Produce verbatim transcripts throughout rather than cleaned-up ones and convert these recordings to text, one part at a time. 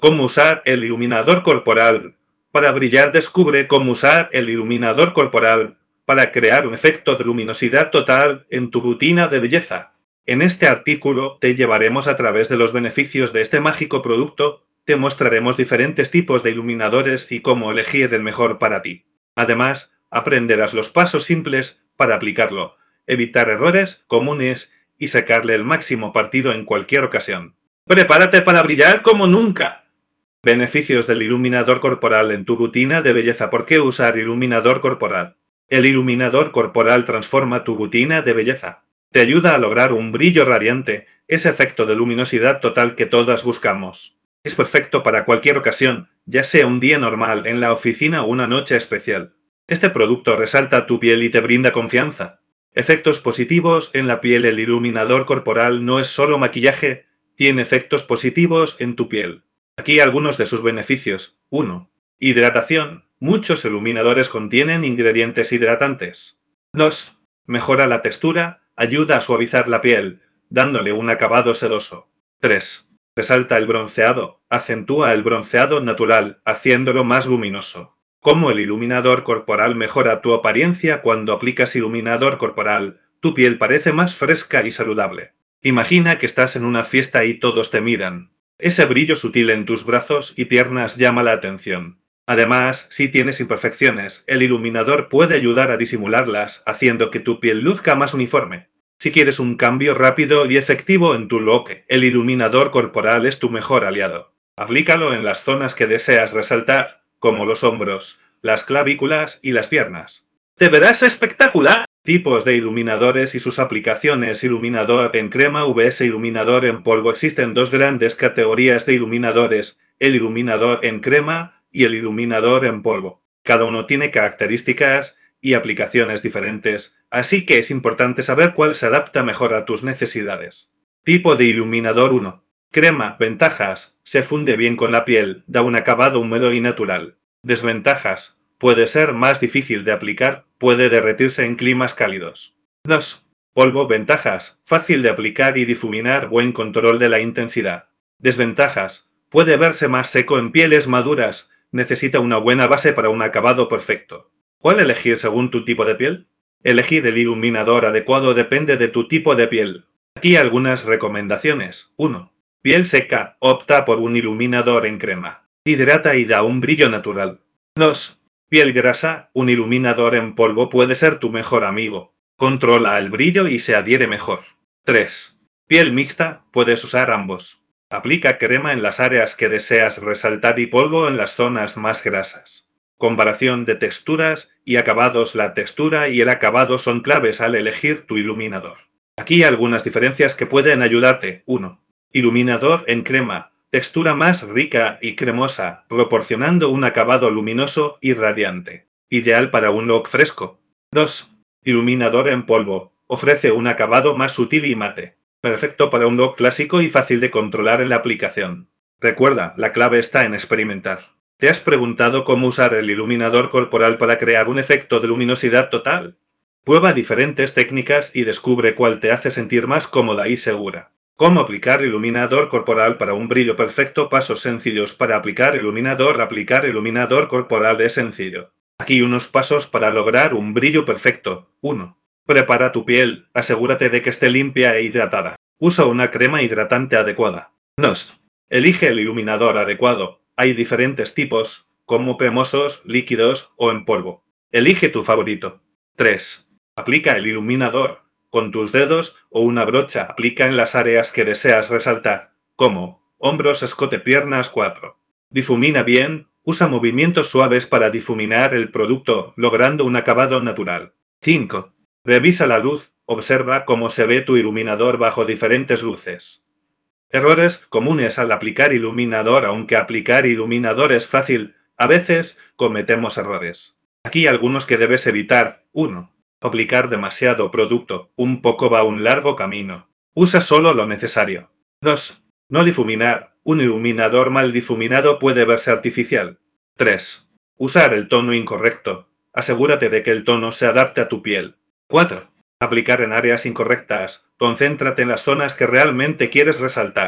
Cómo usar el iluminador corporal. Para brillar, descubre cómo usar el iluminador corporal para crear un efecto de luminosidad total en tu rutina de belleza. En este artículo te llevaremos a través de los beneficios de este mágico producto, te mostraremos diferentes tipos de iluminadores y cómo elegir el mejor para ti. Además, aprenderás los pasos simples para aplicarlo, evitar errores comunes y sacarle el máximo partido en cualquier ocasión. ¡Prepárate para brillar como nunca! Beneficios del iluminador corporal en tu rutina de belleza. ¿Por qué usar iluminador corporal? El iluminador corporal transforma tu rutina de belleza. Te ayuda a lograr un brillo radiante, ese efecto de luminosidad total que todas buscamos. Es perfecto para cualquier ocasión, ya sea un día normal, en la oficina o una noche especial. Este producto resalta tu piel y te brinda confianza. Efectos positivos en la piel. El iluminador corporal no es solo maquillaje, tiene efectos positivos en tu piel. Aquí algunos de sus beneficios. uno. Hidratación. Muchos iluminadores contienen ingredientes hidratantes. dos. Mejora la textura, ayuda a suavizar la piel, dándole un acabado sedoso. tres. Resalta el bronceado, acentúa el bronceado natural, haciéndolo más luminoso. Cómo el iluminador corporal mejora tu apariencia. Cuando aplicas iluminador corporal, tu piel parece más fresca y saludable. Imagina que estás en una fiesta y todos te miran. Ese brillo sutil en tus brazos y piernas llama la atención. Además, si tienes imperfecciones, el iluminador puede ayudar a disimularlas, haciendo que tu piel luzca más uniforme. Si quieres un cambio rápido y efectivo en tu look, el iluminador corporal es tu mejor aliado. Aplícalo en las zonas que deseas resaltar, como los hombros, las clavículas y las piernas. ¡Te verás espectacular! Tipos de iluminadores y sus aplicaciones. Iluminador en crema vs iluminador en polvo. Existen dos grandes categorías de iluminadores, el iluminador en crema y el iluminador en polvo. Cada uno tiene características y aplicaciones diferentes, así que es importante saber cuál se adapta mejor a tus necesidades. Tipo de iluminador. uno. Crema. Ventajas. Se funde bien con la piel, da un acabado húmedo y natural. Desventajas. Puede ser más difícil de aplicar, puede derretirse en climas cálidos. dos. Polvo. Ventajas. Fácil de aplicar y difuminar, buen control de la intensidad. Desventajas. Puede verse más seco en pieles maduras, necesita una buena base para un acabado perfecto. ¿Cuál elegir según tu tipo de piel? Elegir el iluminador adecuado depende de tu tipo de piel. Aquí algunas recomendaciones. uno. Piel seca. Opta por un iluminador en crema. Hidrata y da un brillo natural. dos. Piel grasa. Un iluminador en polvo puede ser tu mejor amigo. Controla el brillo y se adhiere mejor. tres. Piel mixta. Puedes usar ambos. Aplica crema en las áreas que deseas resaltar y polvo en las zonas más grasas. Comparación de texturas y acabados. La textura y el acabado son claves al elegir tu iluminador. Aquí algunas diferencias que pueden ayudarte. uno. Iluminador en crema. Textura más rica y cremosa, proporcionando un acabado luminoso y radiante. Ideal para un look fresco. dos. Iluminador en polvo. Ofrece un acabado más sutil y mate. Perfecto para un look clásico y fácil de controlar en la aplicación. Recuerda, la clave está en experimentar. ¿Te has preguntado cómo usar el iluminador corporal para crear un efecto de luminosidad total? Prueba diferentes técnicas y descubre cuál te hace sentir más cómoda y segura. ¿Cómo aplicar iluminador corporal para un brillo perfecto? Pasos sencillos para aplicar iluminador. Aplicar iluminador corporal es sencillo. Aquí unos pasos para lograr un brillo perfecto. uno. Prepara tu piel. Asegúrate de que esté limpia e hidratada. Usa una crema hidratante adecuada. dos. Elige el iluminador adecuado. Hay diferentes tipos, como cremosos, líquidos o en polvo. Elige tu favorito. tres. Aplica el iluminador. Con tus dedos o una brocha aplica en las áreas que deseas resaltar, como hombros, escote, piernas. cuatro. Difumina bien. Usa movimientos suaves para difuminar el producto, logrando un acabado natural. cinco. Revisa la luz. Observa cómo se ve tu iluminador bajo diferentes luces. Errores comunes al aplicar iluminador. Aunque aplicar iluminador es fácil, a veces cometemos errores. Aquí algunos que debes evitar. uno. Aplicar demasiado producto. Un poco va un largo camino. Usa solo lo necesario. dos. No difuminar. Un iluminador mal difuminado puede verse artificial. tres. Usar el tono incorrecto. Asegúrate de que el tono se adapte a tu piel. cuatro. Aplicar en áreas incorrectas. Concéntrate en las zonas que realmente quieres resaltar.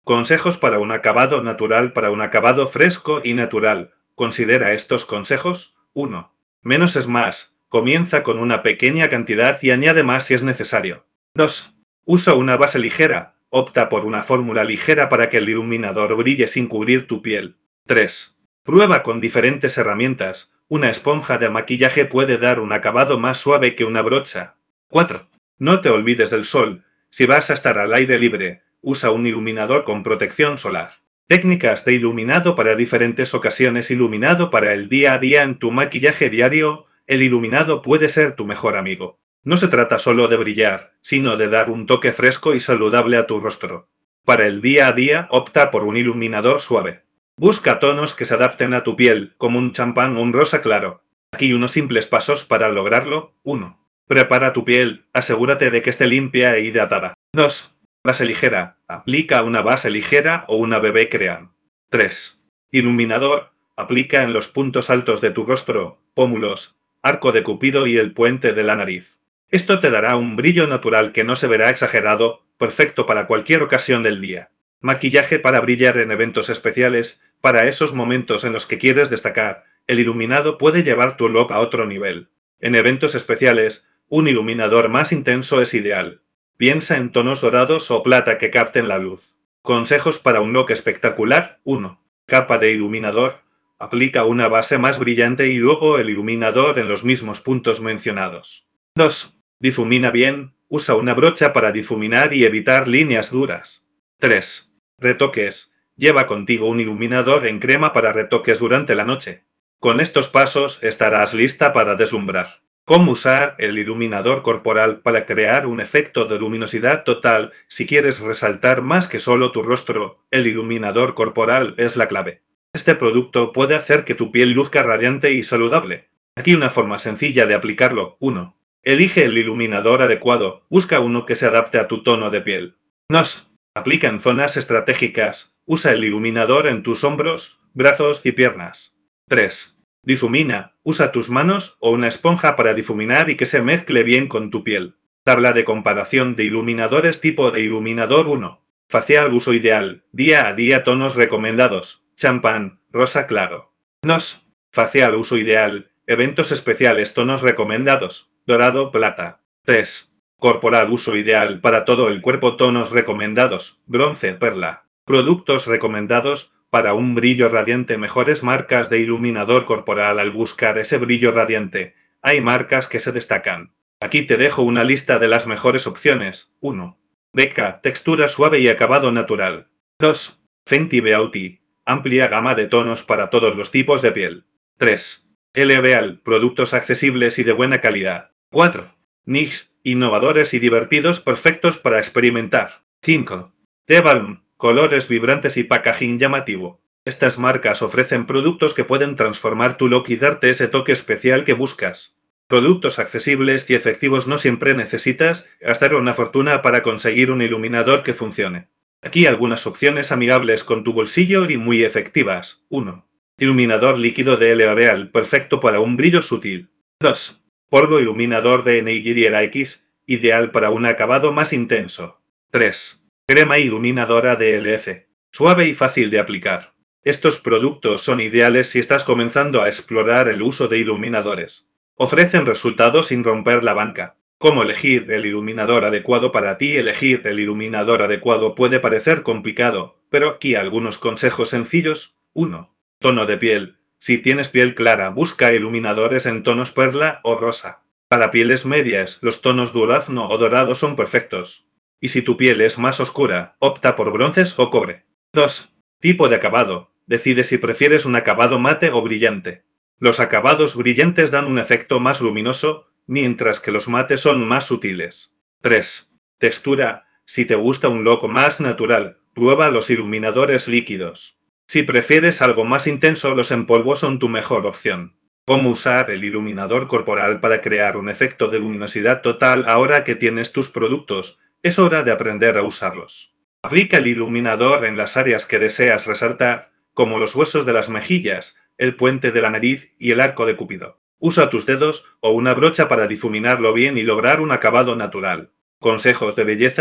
Consejos para un acabado natural. Para un acabado fresco y natural, considera estos consejos. uno. Menos es más. Comienza con una pequeña cantidad y añade más si es necesario. dos. Usa una base ligera. Opta por una fórmula ligera para que el iluminador brille sin cubrir tu piel. tres. Prueba con diferentes herramientas. Una esponja de maquillaje puede dar un acabado más suave que una brocha. cuatro. No te olvides del sol. Si vas a estar al aire libre, usa un iluminador con protección solar. Técnicas de iluminado para diferentes ocasiones. Iluminado para el día a día. En tu maquillaje diario, el iluminado puede ser tu mejor amigo. No se trata solo de brillar, sino de dar un toque fresco y saludable a tu rostro. Para el día a día, opta por un iluminador suave. Busca tonos que se adapten a tu piel, como un champán o un rosa claro. Aquí unos simples pasos para lograrlo. uno. Prepara tu piel. Asegúrate de que esté limpia e hidratada. dos. Base ligera. Aplica una base ligera o una B B Cream. tres. Iluminador. Aplica en los puntos altos de tu rostro, pómulos, arco de Cupido y el puente de la nariz. Esto te dará un brillo natural que no se verá exagerado, perfecto para cualquier ocasión del día. Maquillaje para brillar en eventos especiales. Para esos momentos en los que quieres destacar, el iluminado puede llevar tu look a otro nivel. En eventos especiales, un iluminador más intenso es ideal. Piensa en tonos dorados o plata que capten la luz. Consejos para un look espectacular. uno. Capa de iluminador. Aplica una base más brillante y luego el iluminador en los mismos puntos mencionados. dos. Difumina bien. Usa una brocha para difuminar y evitar líneas duras. tres. Retoques. Lleva contigo un iluminador en crema para retoques durante la noche. Con estos pasos estarás lista para deslumbrar. ¿Cómo usar el iluminador corporal para crear un efecto de luminosidad total? Si quieres resaltar más que solo tu rostro, el iluminador corporal es la clave. Este producto puede hacer que tu piel luzca radiante y saludable. Aquí una forma sencilla de aplicarlo. uno. Elige el iluminador adecuado. Busca uno que se adapte a tu tono de piel. dos. Aplica en zonas estratégicas. Usa el iluminador en tus hombros, brazos y piernas. tres. Difumina. Usa tus manos o una esponja para difuminar y que se mezcle bien con tu piel. Tabla de comparación de iluminadores. Tipo de iluminador. uno. Facial. Uso ideal. Día a día. Tonos recomendados. Champán, rosa claro. dos. Facial. Uso ideal. Eventos especiales. Tonos recomendados. Dorado, plata. tres. Corporal. Uso ideal para todo el cuerpo. Tonos recomendados. Bronce, perla. Productos recomendados para un brillo radiante. Mejores marcas de iluminador corporal. Al buscar ese brillo radiante, hay marcas que se destacan. Aquí te dejo una lista de las mejores opciones. uno. Becca, textura suave y acabado natural. dos. Fenty Beauty, amplia gama de tonos para todos los tipos de piel. tres. L'Oreal, productos accesibles y de buena calidad. cuatro. N Y X, innovadores y divertidos, perfectos para experimentar. cinco. Tebalm, colores vibrantes y packaging llamativo. Estas marcas ofrecen productos que pueden transformar tu look y darte ese toque especial que buscas. Productos accesibles y efectivos. No siempre necesitas gastar una fortuna para conseguir un iluminador que funcione. Aquí algunas opciones amigables con tu bolsillo y muy efectivas. uno. Iluminador líquido de L'Oreal, perfecto para un brillo sutil. dos. Polvo iluminador de N Y X, ideal para un acabado más intenso. tres. Crema iluminadora de L F, suave y fácil de aplicar. Estos productos son ideales si estás comenzando a explorar el uso de iluminadores. Ofrecen resultados sin romper la banca. ¿Cómo elegir el iluminador adecuado para ti? Elegir el iluminador adecuado puede parecer complicado, pero aquí algunos consejos sencillos. uno. Tono de piel. Si tienes piel clara, busca iluminadores en tonos perla o rosa. Para pieles medias, los tonos durazno o dorado son perfectos. Y si tu piel es más oscura, opta por bronces o cobre. dos. Tipo de acabado. Decide si prefieres un acabado mate o brillante. Los acabados brillantes dan un efecto más luminoso, mientras que los mates son más sutiles. tres. Textura. Si te gusta un look más natural, prueba los iluminadores líquidos. Si prefieres algo más intenso, los en polvo son tu mejor opción. ¿Cómo usar el iluminador corporal para crear un efecto de luminosidad total? Ahora que tienes tus productos, es hora de aprender a usarlos. Aplica el iluminador en las áreas que deseas resaltar, como los huesos de las mejillas, el puente de la nariz y el arco de Cupido. Usa tus dedos o una brocha para difuminarlo bien y lograr un acabado natural. Consejos de belleza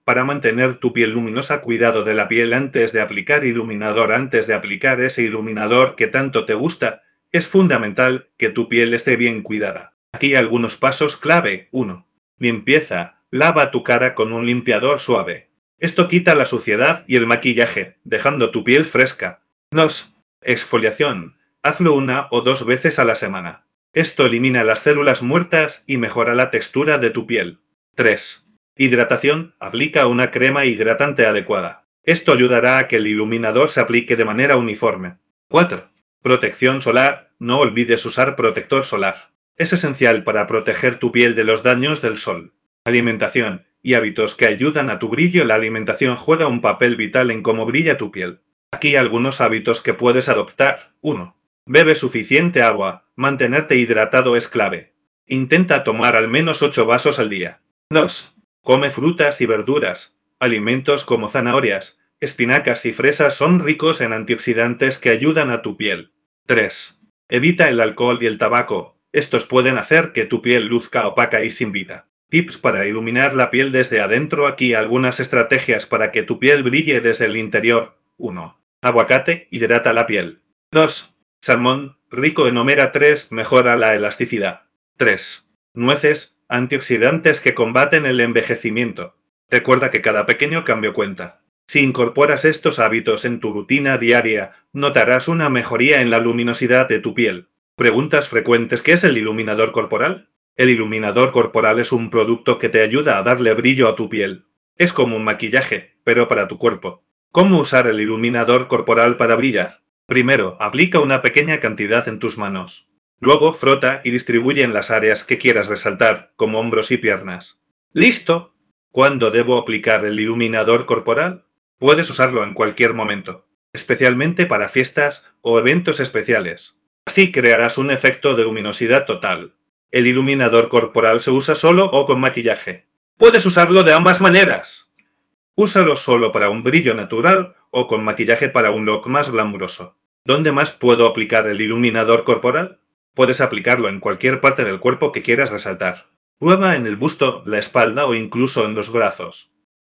Para mantener tu piel luminosa, cuidado de la piel antes de aplicar iluminador. Antes de aplicar ese iluminador que tanto te gusta, es fundamental que tu piel esté bien cuidada. Aquí algunos pasos clave. uno. Limpieza. Lava tu cara con un limpiador suave. Esto quita la suciedad y el maquillaje, dejando tu piel fresca. dos. Exfoliación. Hazlo una o dos veces a la semana. Esto elimina las células muertas y mejora la textura de tu piel. tres. Hidratación. Aplica una crema hidratante adecuada. Esto ayudará a que el iluminador se aplique de manera uniforme. cuatro. Protección solar. No olvides usar protector solar. Es esencial para proteger tu piel de los daños del sol. Alimentación y hábitos que ayudan a tu brillo. La alimentación juega un papel vital en cómo brilla tu piel. Aquí algunos hábitos que puedes adoptar. uno. Bebe suficiente agua. Mantenerte hidratado es clave. Intenta tomar al menos ocho vasos al día. dos. Come frutas y verduras. Alimentos como zanahorias, espinacas y fresas son ricos en antioxidantes que ayudan a tu piel. tres. Evita el alcohol y el tabaco. Estos pueden hacer que tu piel luzca opaca y sin vida. Tips para iluminar la piel desde adentro. Aquí algunas estrategias para que tu piel brille desde el interior. uno. Aguacate hidrata la piel. dos. Salmón, rico en omega tres, mejora la elasticidad. tres. Nueces, antioxidantes que combaten el envejecimiento. Recuerda que cada pequeño cambio cuenta. Si incorporas estos hábitos en tu rutina diaria, notarás una mejoría en la luminosidad de tu piel. Preguntas frecuentes: ¿qué es el iluminador corporal? El iluminador corporal es un producto que te ayuda a darle brillo a tu piel. Es como un maquillaje, pero para tu cuerpo. ¿Cómo usar el iluminador corporal para brillar? Primero, aplica una pequeña cantidad en tus manos. Luego, frota y distribuye en las áreas que quieras resaltar, como hombros y piernas. ¡Listo! ¿Cuándo debo aplicar el iluminador corporal? Puedes usarlo en cualquier momento, especialmente para fiestas o eventos especiales. Así crearás un efecto de luminosidad total. El iluminador corporal se usa solo o con maquillaje. Puedes usarlo de ambas maneras. Úsalo solo para un brillo natural o con maquillaje para un look más glamuroso. ¿Dónde más puedo aplicar el iluminador corporal? Puedes aplicarlo en cualquier parte del cuerpo que quieras resaltar. Prueba en el busto, la espalda o incluso en los brazos.